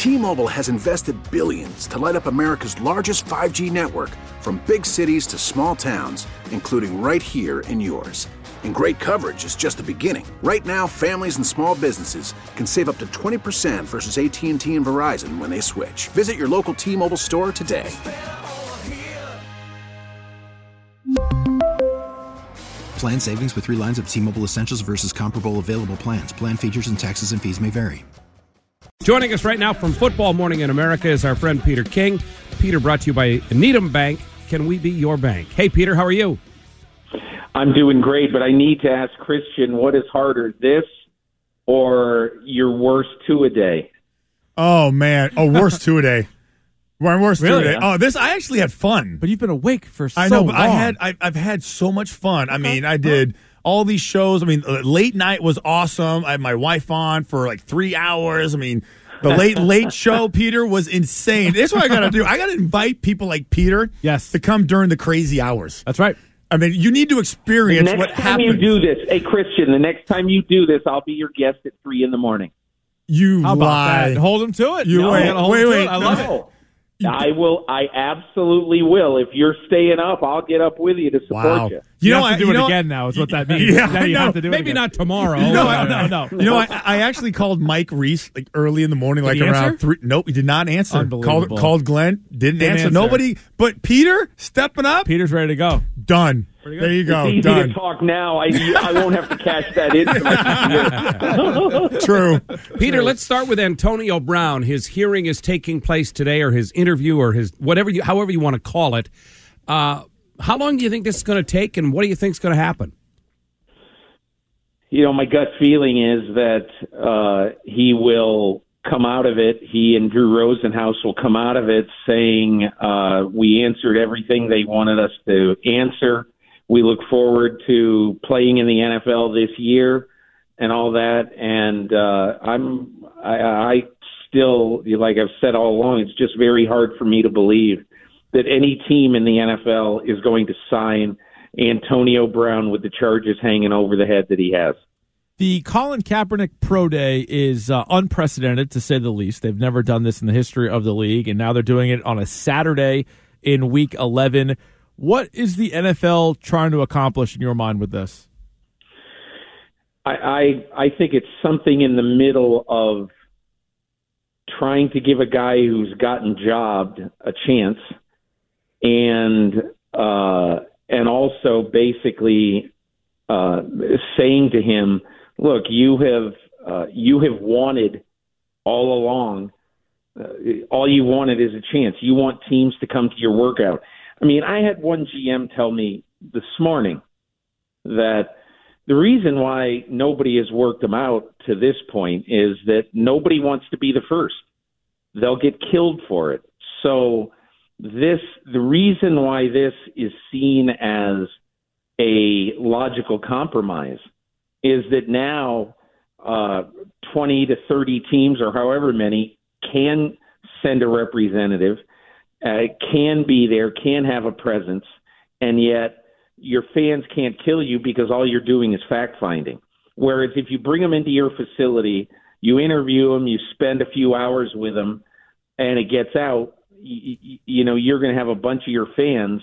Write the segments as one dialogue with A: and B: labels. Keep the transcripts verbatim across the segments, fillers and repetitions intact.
A: T-Mobile has invested billions to light up America's largest five G network, from big cities to small towns, including right here in yours. And great coverage is just the beginning. Right now, families and small businesses can save up to twenty percent versus A T and T and Verizon when they switch. Visit your local T-Mobile store today.
B: Plan savings with three lines of T-Mobile Essentials versus comparable available plans. Plan features and taxes and fees may vary.
C: Joining us right now from Football Morning in America is our friend Peter King. Peter, brought to you by Needham Bank. Can we be your bank? Hey, Peter, how are you?
D: I'm doing great, but I need to ask Christian, what is harder, this or your worst two-a-day?
E: Oh, man. Oh, worst two-a-day. My worst
C: Really?
E: two-a-day. Oh, this, I actually had fun.
F: But you've been awake for so
E: I know,
F: long.
E: but I had, I, I've had so much fun. I mean, I did all these shows. I mean, uh, late night was awesome. I had my wife on for like three hours. I mean, the late, late show, Peter, was insane. That's what I got to do. I got to invite people like Peter
F: Yes.
E: to come during the crazy hours.
F: That's right.
E: I mean, you need to experience
D: The
E: what
D: next time
E: happens.
D: you do this, hey, Christian, the next time you do this, I'll be your guest at three in the morning.
E: You
F: How about
E: lie.
F: that? Hold him to it.
E: You
F: No,
E: wait,
F: gotta hold
E: wait,
F: him to
E: wait.
F: it. I love it.
D: No. I will. I absolutely will. If you're staying up, I'll get up with you to support
E: Wow.
D: you.
F: You,
E: know,
F: have
E: I-
F: to do
E: you
F: it
E: know-
F: again now is what that means.
E: Yeah,
F: now you
E: I know.
F: have to do it
C: Maybe
F: again.
C: not tomorrow.
E: You know,
F: No,
E: I,
F: no, no.
E: You know, I, I actually called Mike Reese like early in the morning, like
F: he
E: around
F: answer?
E: three. Nope, he did not answer.
F: Unbelievable.
E: Called, called Glenn, didn't,
F: Didn't
E: answer.
F: answer.
E: Nobody, but Peter stepping up,
F: Peter's ready to go.
E: done. There you go,
D: It's easy
E: done.
D: to talk now. I, I won't have to catch that in.
E: True.
C: Peter, let's start with Antonio Brown. His hearing is taking place today, or his interview, or his whatever you, however you want to call it. Uh, how long do you think this is going to take, and what do you think is going to happen?
D: You know, my gut feeling is that uh, he will come out of it. He and Drew Rosenhaus will come out of it saying, uh, we answered everything they wanted us to answer. We look forward to playing in the N F L this year and all that. And uh, I'm, I, I still, like I've said all along, it's just very hard for me to believe that any team in the N F L is going to sign Antonio Brown with the charges hanging over the head that he has.
F: The Colin Kaepernick Pro Day is uh, unprecedented, to say the least. They've never done this in the history of the league, and now they're doing it on a Saturday in Week eleven. What is the N F L trying to accomplish in your mind with this?
D: I, I I think it's something in the middle of trying to give a guy who's gotten jobbed a chance, and uh, and also basically uh, saying to him, "Look, you have uh, you have wanted all along. Uh, all you wanted is a chance. You want teams to come to your workout." I mean, I had one G M tell me this morning that the reason why nobody has worked them out to this point is that nobody wants to be the first. They'll get killed for it. So this, the reason why this is seen as a logical compromise is that now uh, twenty to thirty teams or however many can send a representative, uh, can be there, can have a presence, and yet your fans can't kill you because all you're doing is fact-finding. Whereas if you bring them into your facility, you interview them, you spend a few hours with them, and it gets out, you, you know, you're going to have a bunch of your fans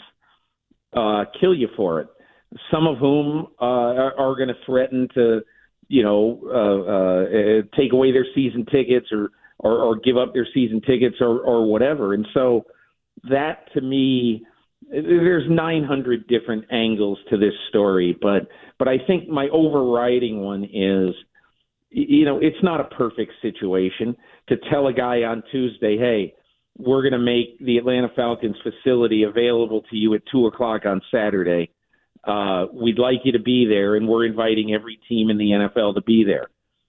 D: uh, kill you for it. Some of whom uh, are, are going to threaten to, you know, uh, uh, take away their season tickets or, or, or give up their season tickets or, or whatever. And so that, to me, there's nine hundred different angles to this story, but but I think my overriding one is, you know, it's not a perfect situation to tell a guy on Tuesday, hey, we're going to make the Atlanta Falcons facility available to you at two o'clock on Saturday. Uh, we'd like you to be there, and we're inviting every team in the N F L to be there.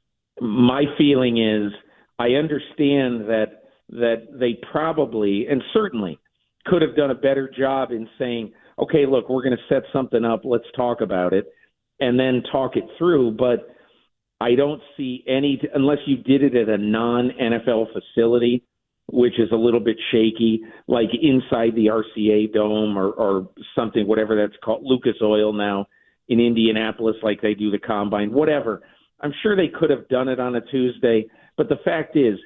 D: My feeling is I understand that that they probably and certainly could have done a better job in saying, okay, look, we're going to set something up. Let's talk about it and then talk it through. But I don't see any, unless you did it at a non-N F L facility, which is a little bit shaky, like inside the R C A Dome or, or something, whatever that's called, Lucas Oil now in Indianapolis, like they do the Combine, whatever. I'm sure they could have done it on a Tuesday. But the fact is,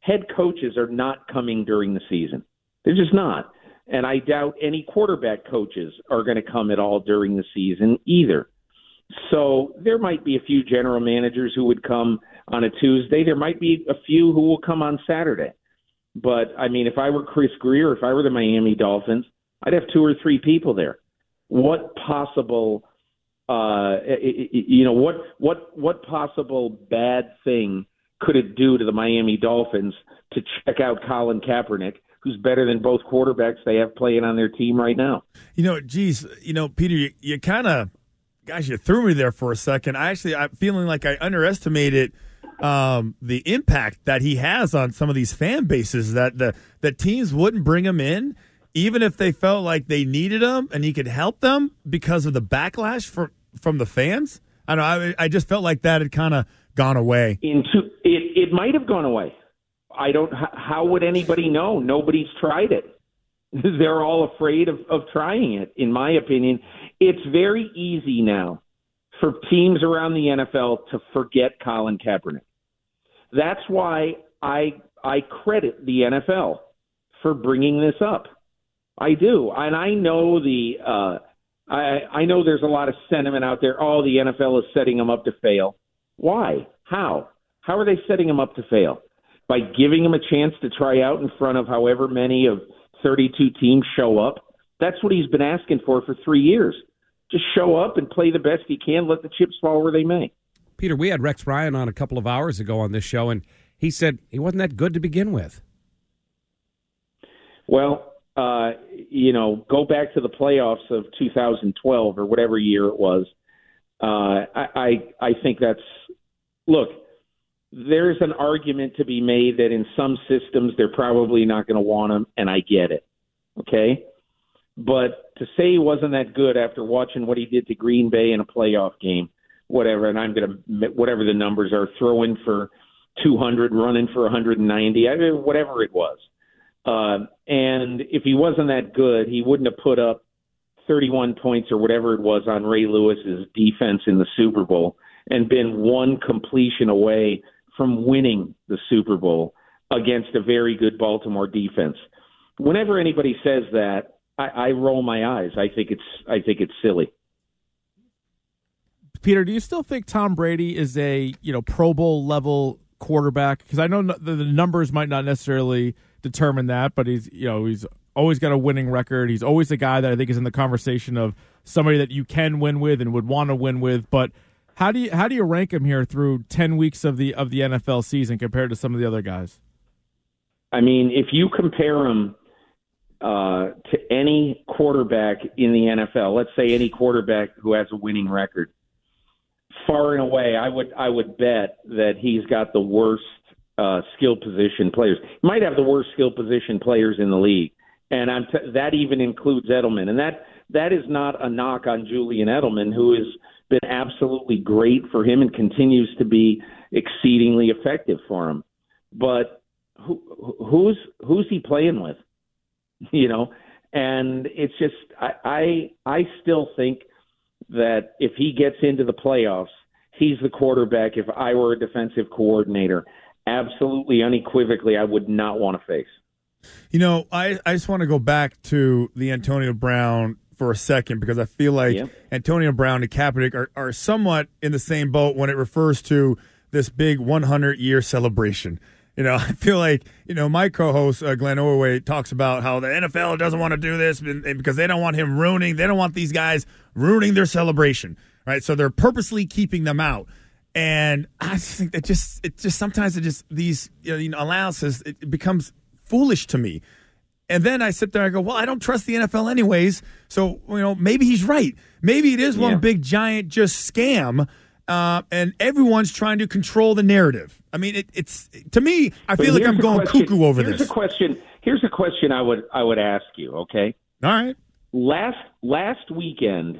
D: head coaches are not coming during the season. They're just not. And I doubt any quarterback coaches are going to come at all during the season either. So there might be a few general managers who would come on a Tuesday. There might be a few who will come on Saturday. But, I mean, if I were Chris Grier, if I were the Miami Dolphins, I'd have two or three people there. What possible, uh, you know, what what what possible bad thing could it do to the Miami Dolphins to check out Colin Kaepernick, who's better than both quarterbacks they have playing on their team right now?
E: You know, geez, you know, Peter, you, you kind of, gosh, you threw me there for a second. I actually, I'm feeling like I underestimated um, the impact that he has on some of these fan bases, that the that teams wouldn't bring him in even if they felt like they needed him and he could help them because of the backlash from from the fans. I don't know. I, I just felt like that had kind of gone away.
D: Into it, it might have gone away. I don't. How would anybody know? Nobody's tried it. They're all afraid of, of trying it, in my opinion. It's very easy now for teams around the N F L to forget Colin Kaepernick. That's why I I credit the N F L for bringing this up. I do. And I know the uh, I, I know there's a lot of sentiment out there. Oh, the N F L is setting them up to fail. Why? How? How are they setting them up to fail? By giving them a chance to try out in front of however many of thirty-two teams show up? That's what he's been asking for for three years. Just show up and play the best he can. Let the chips fall where they may.
C: Peter, we had Rex Ryan on a couple of hours ago on this show, and he said he wasn't that good to begin with.
D: Well, uh, you know, go back to the playoffs of two thousand twelve or whatever year it was. Uh, I, I I think that's – look, there's an argument to be made that in some systems they're probably not going to want him, and I get it, okay? But to say he wasn't that good after watching what he did to Green Bay in a playoff game, whatever, and I'm going to – whatever the numbers are, throwing for two hundred, running for one hundred ninety, I mean, whatever it was. Uh, and if he wasn't that good, he wouldn't have put up thirty-one points or whatever it was on Ray Lewis's defense in the Super Bowl and been one completion away from winning the Super Bowl against a very good Baltimore defense. Whenever anybody says that, I, I roll my eyes. I think it's I think it's silly.
F: Peter, do you still think Tom Brady is a you know Pro Bowl level quarterback? Because I know the numbers might not necessarily determine that, but he's you know he's always got a winning record. He's always a guy that I think is in the conversation of somebody that you can win with and would want to win with. But how do you how do you rank him here through ten weeks of the of the N F L season compared to some of the other guys?
D: I mean, if you compare him uh, to any quarterback in the N F L, let's say any quarterback who has a winning record, far and away, I would I would bet that he's got the worst uh, skill position players. He might have the worst skill position players in the league, and I'm t- that even includes Edelman. And that that is not a knock on Julian Edelman, who has been absolutely great for him and continues to be exceedingly effective for him. But who, who's who's he playing with? You know, and it's just I I, I still think that if he gets into the playoffs, he's the quarterback. If I were a defensive coordinator, absolutely unequivocally, I would not want to face.
E: You know, I, I just want to go back to the Antonio Brown for a second because I feel like yeah. Antonio Brown and Kaepernick are, are somewhat in the same boat when it refers to this big hundred-year celebration. You know, I feel like, you know, my co-host, uh, Glenn Orway, talks about how the N F L doesn't want to do this because they don't want him ruining, they don't want these guys ruining their celebration, right? So they're purposely keeping them out. And I just think that just, it just sometimes it just, these, you know, allowances, it, it becomes foolish to me. And then I sit there and I go, well, I don't trust the N F L anyways. So, you know, maybe he's right. Maybe it is one yeah. big, giant, just scam. Uh, and everyone's trying to control the narrative. I mean, it, it's to me. I feel like I'm going
D: question.
E: cuckoo over
D: here's
E: this.
D: A question. Here's a question I would I would ask you. Okay.
E: All right.
D: Last last weekend,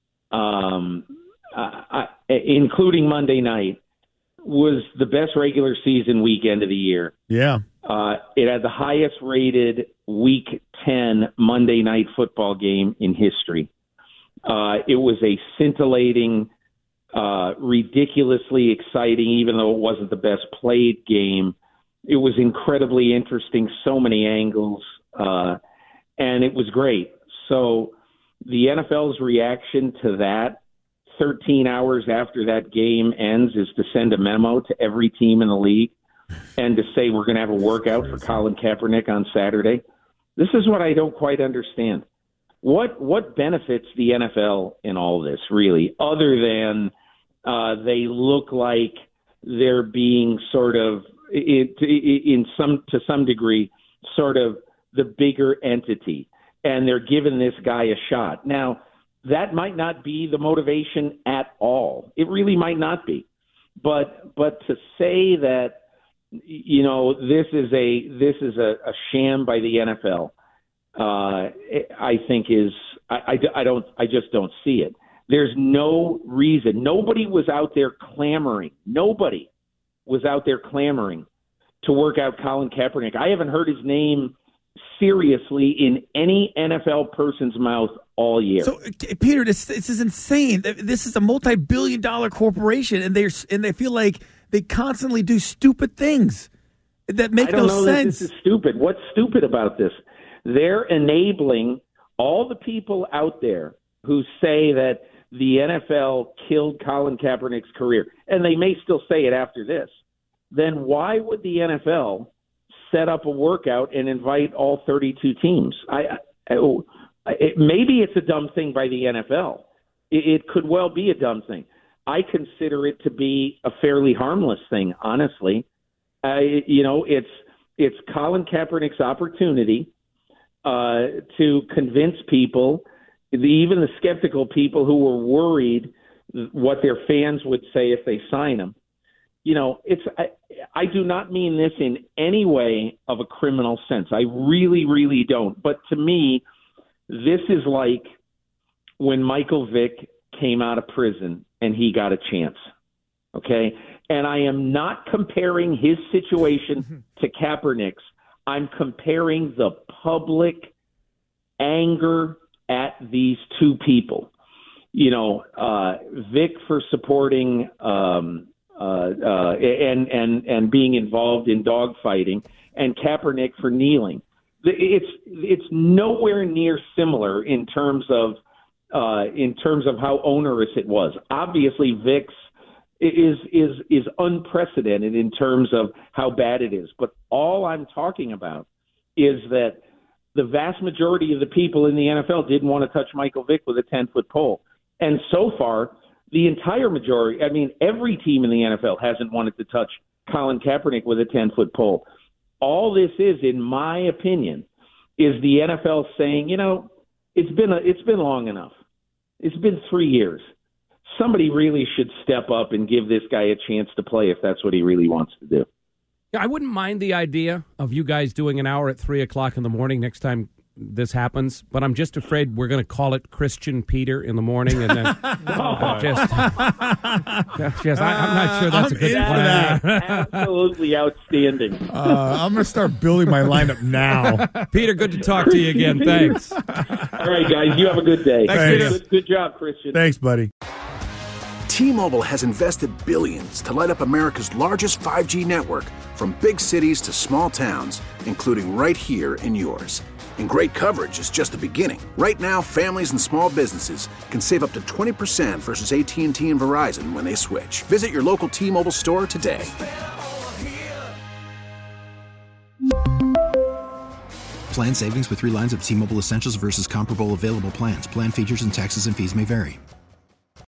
D: um, uh, including Monday night, was the best regular season weekend of the year.
E: Yeah.
D: Uh, it had the highest rated Week ten Monday night football game in history. Uh, it was a scintillating. Uh, ridiculously exciting, even though it wasn't the best played game It was incredibly interesting, so many angles, uh, and it was great. So the N F L's reaction to that thirteen hours after that game ends is to send a memo to every team in the league and to say we're going to have a workout for Colin Kaepernick on Saturday. This is what I don't quite understand. What what benefits the N F L in all this, really, other than uh, they look like they're being sort of, in, in some to some degree, sort of the bigger entity, and they're giving this guy a shot. Now, that might not be the motivation at all. It really might not be. But but to say that, you know, this is a this is a, a sham by the N F L, uh, I think is I, I, I don't I just don't see it. There's no reason. Nobody was out there clamoring. Nobody was out there clamoring to work out Colin Kaepernick. I haven't heard his name seriously in any N F L person's mouth all year.
E: So, Peter, this this is insane. This is a multi-billion dollar corporation, and they and they feel like they constantly do stupid things that make
D: I don't
E: no
D: know
E: sense.
D: That this is stupid. What's stupid about this? They're enabling all the people out there who say that the N F L killed Colin Kaepernick's career, and they may still say it after this. Then why would the N F L set up a workout and invite all thirty-two teams? I, I it, maybe it's a dumb thing by the N F L. It, it could well be a dumb thing. I consider it to be a fairly harmless thing, honestly. I, you know, it's it's Colin Kaepernick's opportunity uh, to convince people, the, even the skeptical people who were worried what their fans would say if they sign him. You know, it's I, I do not mean this in any way of a criminal sense. I really, really don't. But to me, this is like when Michael Vick came out of prison and he got a chance. Okay? And I am not comparing his situation to Kaepernick's. I'm comparing the public anger at these two people. You know, uh, Vick for supporting um, uh, uh, and and and being involved in dogfighting, and Kaepernick for kneeling. It's it's nowhere near similar in terms of uh, in terms of how onerous it was. Obviously, Vick's is is is unprecedented in terms of how bad it is. But all I'm talking about is that the vast majority of the people in the N F L didn't want to touch Michael Vick with a ten-foot pole. And so far, the entire majority, I mean, every team in the N F L hasn't wanted to touch Colin Kaepernick with a ten-foot pole. All this is, in my opinion, is the N F L saying, you know, it's been a, it's been long enough. It's been three years. Somebody really should step up and give this guy a chance to play if that's what he really wants to do.
C: Yeah, I wouldn't mind the idea of you guys doing an hour at three o'clock in the morning next time this happens, but I'm just afraid we're going to call it Christian Peter in the morning, and then uh, just, just I, I'm not sure that's
E: I'm
C: a good
E: into
C: plan.
E: that.
D: Absolutely outstanding.
E: Uh, I'm going to start building my lineup now.
C: Peter, good to talk to you again. Thanks.
D: All right, guys, you have a good day.
E: Thanks, Peter.
D: Good, good job, Christian.
E: Thanks, buddy.
A: T-Mobile has invested billions to light up America's largest five G network, from big cities to small towns, including right here in yours. And great coverage is just the beginning. Right now, families and small businesses can save up to twenty percent versus A T and T and Verizon when they switch. Visit your local T-Mobile store today.
B: Plan savings with three lines of T-Mobile Essentials versus comparable available plans. Plan features and taxes and fees may vary.